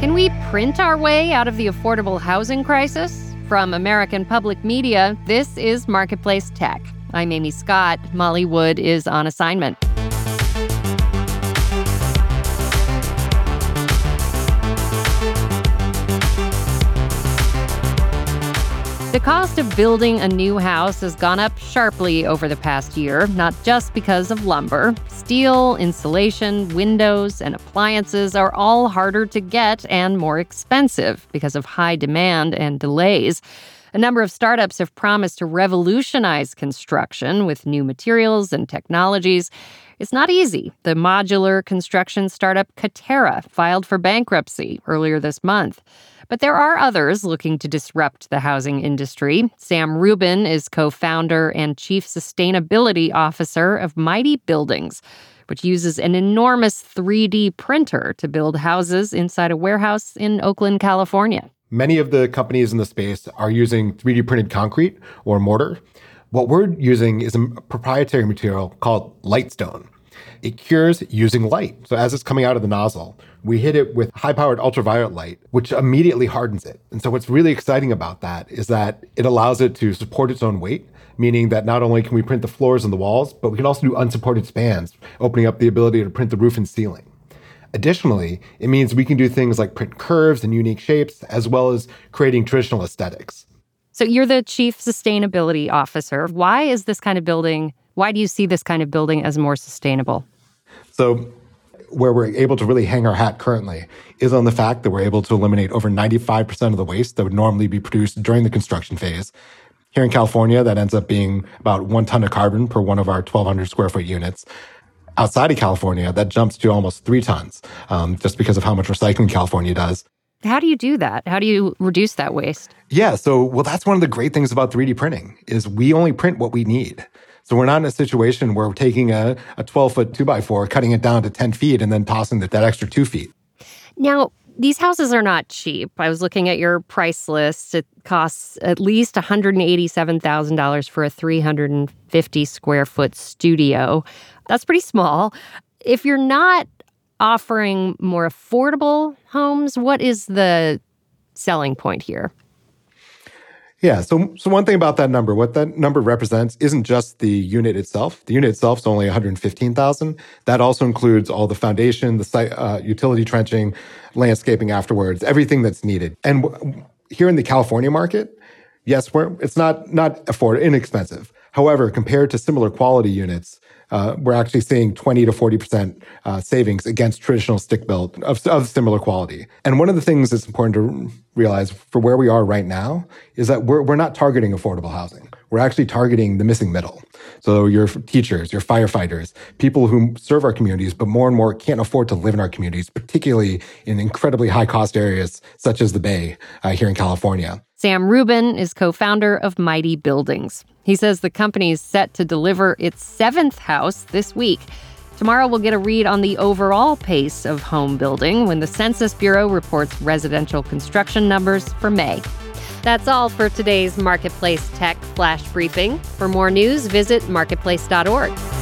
Can we print our way out of the affordable housing crisis? From American Public Media, this is Marketplace Tech. I'm Amy Scott. Molly Wood is on assignment. The cost of building a new house has gone up sharply over the past year, not just because of lumber. Steel, insulation, windows, and appliances are all harder to get and more expensive because of high demand and delays. A number of startups have promised to revolutionize construction with new materials and technologies. It's not easy. The modular construction startup Katerra filed for bankruptcy earlier this month. But there are others looking to disrupt the housing industry. Sam Rubin is co-founder and chief sustainability officer of Mighty Buildings, which uses an enormous 3D printer to build houses inside a warehouse in Oakland, California. Many of the companies in the space are using 3D printed concrete or mortar. What we're using is a proprietary material called Lightstone. It cures using light. So as it's coming out of the nozzle, we hit it with high-powered ultraviolet light, which immediately hardens it. And so what's really exciting about that is that it allows it to support its own weight, meaning that not only can we print the floors and the walls, but we can also do unsupported spans, opening up the ability to print the roof and ceiling. Additionally, it means we can do things like print curves and unique shapes, as well as creating traditional aesthetics. So you're the chief sustainability officer. Why do you see this kind of building as more sustainable? So where we're able to really hang our hat currently is on the fact that we're able to eliminate over 95% of the waste that would normally be produced during the construction phase. Here in California, that ends up being about 1 ton of carbon per one of our 1,200 square foot units. Outside of California, that jumps to almost 3 tons, just because of how much recycling California does. How do you do that? How do you reduce that waste? Yeah, that's one of the great things about 3D printing is we only print what we need. So we're not in a situation where we're taking a 12-foot 2x4, cutting it down to 10 feet, and then tossing that extra 2 feet. Now, these houses are not cheap. I was looking at your price list. It costs at least $187,000 for a 350 square foot studio. That's pretty small. If you're not offering more affordable homes, what is the selling point here? Yeah, so one thing about that number, what that number represents isn't just the unit itself. The unit itself is only $115,000. That also includes all the foundation, the site, utility trenching, landscaping afterwards, everything that's needed. And here in the California market, yes, it's not inexpensive. However, compared to similar quality units, we're actually seeing 20 to 40% savings against traditional stick-built of similar quality. And one of the things that's important to realize for where we are right now is that we're not targeting affordable housing. We're actually targeting the missing middle. So your teachers, your firefighters, people who serve our communities, but more and more can't afford to live in our communities, particularly in incredibly high-cost areas such as the Bay here in California. Sam Rubin is co-founder of Mighty Buildings. He says the company is set to deliver its 7th house this week. Tomorrow we'll get a read on the overall pace of home building when the Census Bureau reports residential construction numbers for May. That's all for today's Marketplace Tech Flash Briefing. For more news, visit marketplace.org.